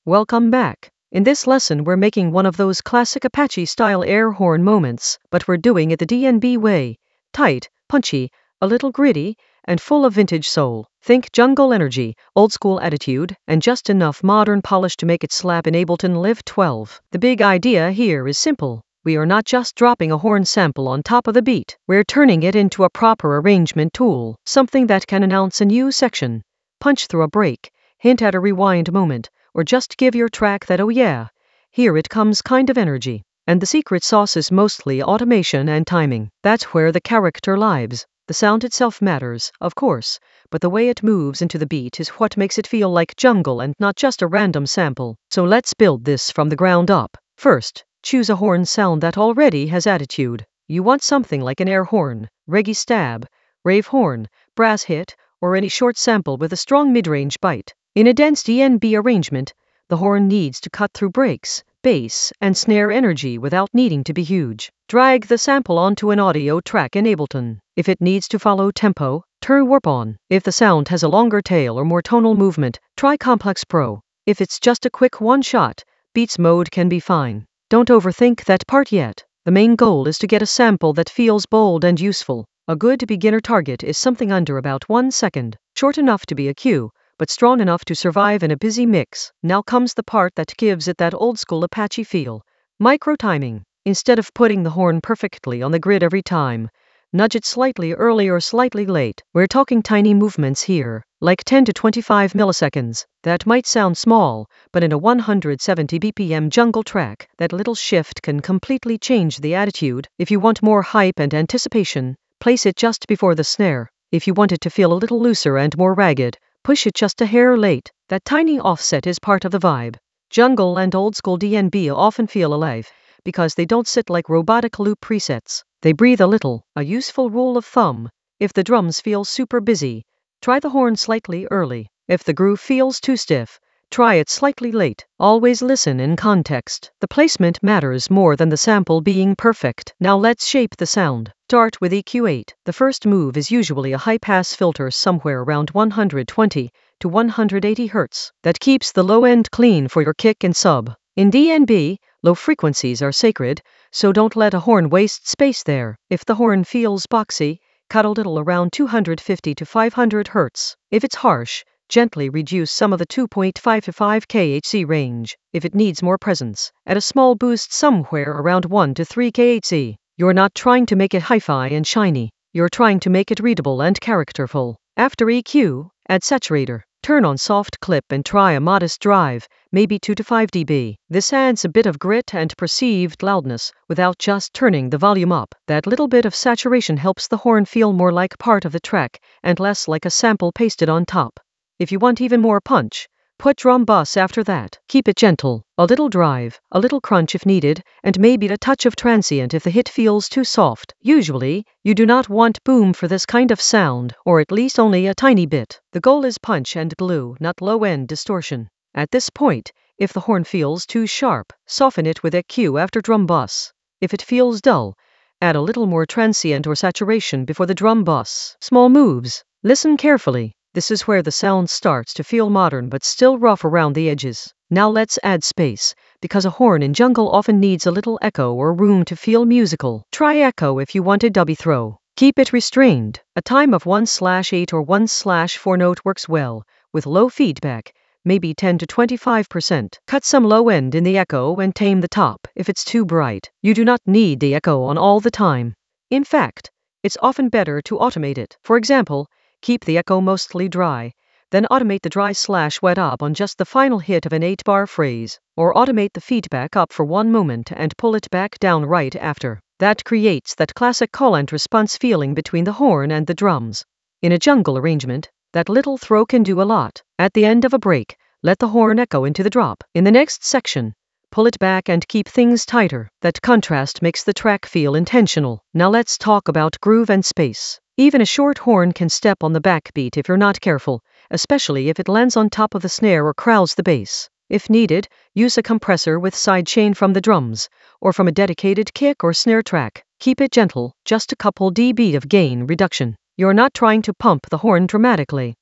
Welcome back. In this lesson, we're making one of those classic Apache-style air horn moments, but we're doing it the DNB way. Tight, punchy, a little gritty, and full of vintage soul. Think jungle energy, old-school attitude, and just enough modern polish to make it slap in Ableton Live 12. The big idea here is simple. We are not just dropping a horn sample on top of the beat. We're turning it into a proper arrangement tool, something that can announce a new section, punch through a break, hint at a rewind moment, or just give your track that "oh yeah, here it comes" kind of energy. And the secret sauce is mostly automation and timing. That's where the character lives. The sound itself matters, of course, but the way it moves into the beat is what makes it feel like jungle and not just a random sample. So let's build this from the ground up. First, choose a horn sound that already has attitude. You want something like an air horn, reggae stab, rave horn, brass hit, or any short sample with a strong mid-range bite. In a dense DNB arrangement, the horn needs to cut through breaks, bass, and snare energy without needing to be huge. Drag the sample onto an audio track in Ableton. If it needs to follow tempo, turn warp on. If the sound has a longer tail or more tonal movement, try Complex Pro. If it's just a quick one-shot, Beats mode can be fine. Don't overthink that part yet. The main goal is to get a sample that feels bold and useful. A good beginner target is something under about 1 second, short enough to be a cue, but strong enough to survive in a busy mix. Now comes the part that gives it that old-school Apache feel. Micro timing. Instead of putting the horn perfectly on the grid every time, nudge it slightly early or slightly late. We're talking tiny movements here, like 10 to 25 milliseconds. That might sound small, but in a 170 BPM jungle track, that little shift can completely change the attitude. If you want more hype and anticipation, place it just before the snare. If you want it to feel a little looser and more ragged, push it just a hair late. That tiny offset is part of the vibe. Jungle and old-school DNB often feel alive, because they don't sit like robotic loop presets. They breathe a little. A useful rule of thumb: if the drums feel super busy, try the horn slightly early. If the groove feels too stiff, try it slightly late. Always listen in context. The placement matters more than the sample being perfect. Now let's shape the sound. Start with EQ8. The first move is usually a high-pass filter somewhere around 120 to 180 Hz. That keeps the low end clean for your kick and sub. In DNB, low frequencies are sacred, so don't let a horn waste space there. If the horn feels boxy, cut a little around 250 to 500 Hz. If it's harsh, gently reduce some of the 2.5 to 5 kHz range. If it needs more presence, add a small boost somewhere around 1 to 3 kHz. You're not trying to make it hi-fi and shiny. You're trying to make it readable and characterful. After EQ, add saturator. Turn on soft clip and try a modest drive, maybe 2 to 5 dB. This adds a bit of grit and perceived loudness without just turning the volume up. That little bit of saturation helps the horn feel more like part of the track and less like a sample pasted on top. If you want even more punch, put drum bus after that. Keep it gentle. A little drive, a little crunch if needed, and maybe a touch of transient if the hit feels too soft. Usually, you do not want boom for this kind of sound, or at least only a tiny bit. The goal is punch and glue, not low-end distortion. At this point, if the horn feels too sharp, soften it with EQ after drum bus. If it feels dull, add a little more transient or saturation before the drum bus. Small moves. Listen carefully. This is where the sound starts to feel modern but still rough around the edges. Now let's add space, because a horn in jungle often needs a little echo or room to feel musical. Try echo if you want a dubby throw. Keep it restrained. A time of 1/8 or 1/4 note works well, with low feedback, maybe 10 to 25%. Cut some low end in the echo and tame the top if it's too bright. You do not need the echo on all the time. In fact, it's often better to automate it. For example, keep the echo mostly dry, then automate the dry/wet up on just the final hit of an 8-bar phrase, or automate the feedback up for 1 moment and pull it back down right after. That creates that classic call and response feeling between the horn and the drums. In a jungle arrangement, that little throw can do a lot. At the end of a break, let the horn echo into the drop. In the next section, pull it back and keep things tighter. That contrast makes the track feel intentional. Now let's talk about groove and space. Even a short horn can step on the backbeat if you're not careful, especially if it lands on top of the snare or crowds the bass. If needed, use a compressor with sidechain from the drums, or from a dedicated kick or snare track. Keep it gentle, just a couple dB of gain reduction. You're not trying to pump the horn dramatically.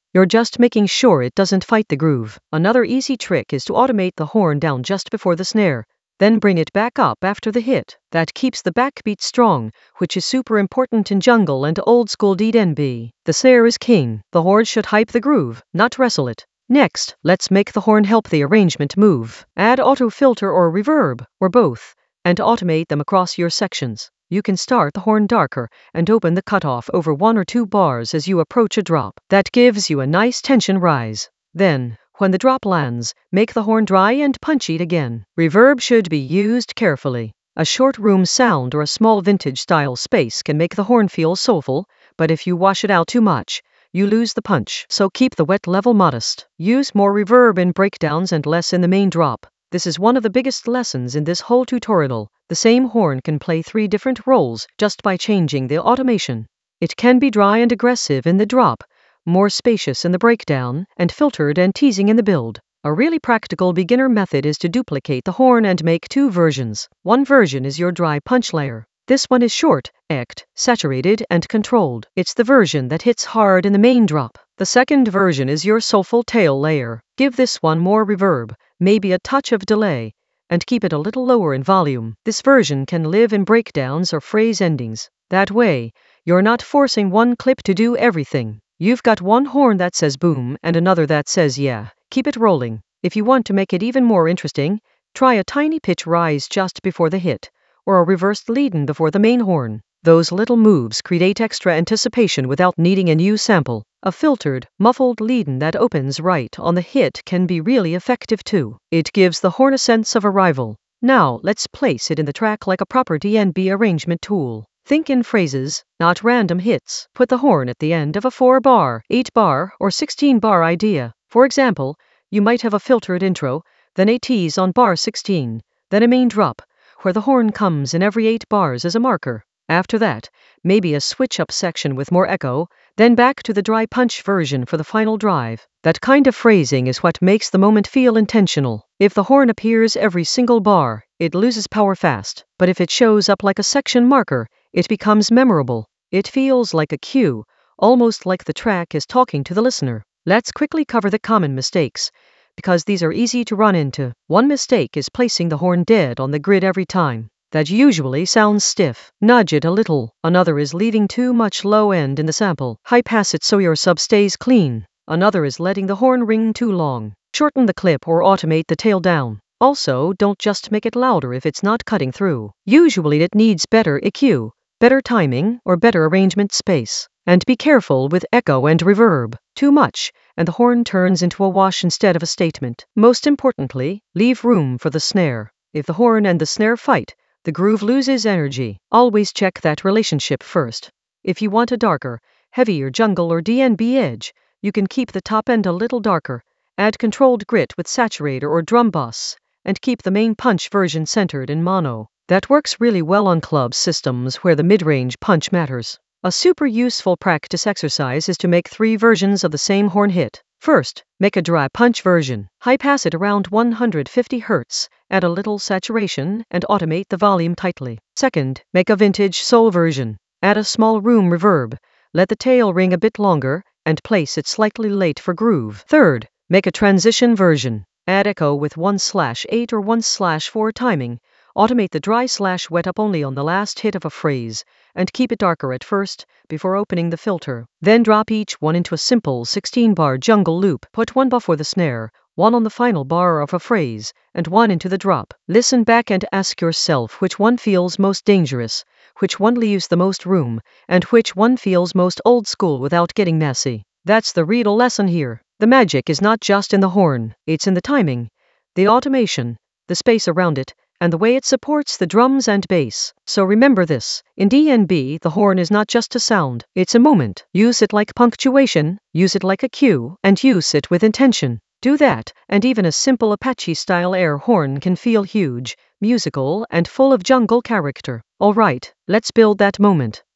You're just making sure it doesn't fight the groove. Another easy trick is to automate the horn down just before the snare, then bring it back up after the hit. That keeps the backbeat strong, which is super important in jungle and old school D&B. The snare is king. The horn should hype the groove, not wrestle it. Next, let's make the horn help the arrangement move. Add auto filter or reverb, or both, and automate them across your sections. You can start the horn darker and open the cutoff over 1 or 2 bars as you approach a drop. That gives you a nice tension rise. Then, when the drop lands, make the horn dry and punch it again. Reverb should be used carefully. A short room sound or a small vintage-style space can make the horn feel soulful, but if you wash it out too much, you lose the punch. So keep the wet level modest. Use more reverb in breakdowns and less in the main drop. This is one of the biggest lessons in this whole tutorial. The same horn can play 3 different roles just by changing the automation. It can be dry and aggressive in the drop, more spacious in the breakdown, and filtered and teasing in the build. A really practical beginner method is to duplicate the horn and make 2 versions. One version is your dry punch layer. This one is short, ect, saturated, and controlled. It's the version that hits hard in the main drop. The second version is your soulful tail layer. Give this one more reverb, maybe a touch of delay, and keep it a little lower in volume. This version can live in breakdowns or phrase endings. That way, you're not forcing one clip to do everything. You've got one horn that says boom and another that says yeah. Keep it rolling. If you want to make it even more interesting, try a tiny pitch rise just before the hit, or a reversed lead-in before the main horn. Those little moves create extra anticipation without needing a new sample. A filtered, muffled lead-in that opens right on the hit can be really effective too. It gives the horn a sense of arrival. Now, let's place it in the track like a proper D&B arrangement tool. Think in phrases, not random hits. Put the horn at the end of a 4-bar, 8-bar, or 16-bar idea. For example, you might have a filtered intro, then a tease on bar 16, then a main drop, where the horn comes in every 8 bars as a marker. After that, maybe a switch-up section with more echo, then back to the dry punch version for the final drive. That kind of phrasing is what makes the moment feel intentional. If the horn appears every single bar, it loses power fast. But if it shows up like a section marker, it becomes memorable. It feels like a cue, almost like the track is talking to the listener. Let's quickly cover the common mistakes, because these are easy to run into. One mistake is placing the horn dead on the grid every time. That usually sounds stiff. Nudge it a little. Another is leaving too much low end in the sample. High pass it so your sub stays clean. Another is letting the horn ring too long. Shorten the clip or automate the tail down. Also, don't just make it louder if it's not cutting through. Usually it needs better EQ, better timing, or better arrangement space. And be careful with echo and reverb. Too much, and the horn turns into a wash instead of a statement. Most importantly, leave room for the snare. If the horn and the snare fight, the groove loses energy. Always check that relationship first. If you want a darker, heavier jungle or D&B edge, you can keep the top end a little darker, add controlled grit with saturator or drum bus, and keep the main punch version centered in mono. That works really well on club systems where the mid-range punch matters. A super useful practice exercise is to make 3 versions of the same horn hit. First, make a dry punch version. High pass it around 150 Hz, add a little saturation, and automate the volume tightly. Second, make a vintage soul version. Add a small room reverb, let the tail ring a bit longer, and place it slightly late for groove. Third, make a transition version. Add echo with 1/8 or 1/4 timing. Automate the dry/wet up only on the last hit of a phrase, and keep it darker at first, before opening the filter. Then drop each one into a simple 16-bar jungle loop. Put one before the snare, one on the final bar of a phrase, and one into the drop. Listen back and ask yourself which one feels most dangerous, which one leaves the most room, and which one feels most old school without getting messy. That's the real lesson here. The magic is not just in the horn, it's in the timing, the automation, the space around it, and the way it supports the drums and bass. So remember this, in D&B the horn is not just a sound, it's a moment. Use it like punctuation, use it like a cue, and use it with intention. Do that, and even a simple Apache-style air horn can feel huge, musical, and full of jungle character. Alright, let's build that moment.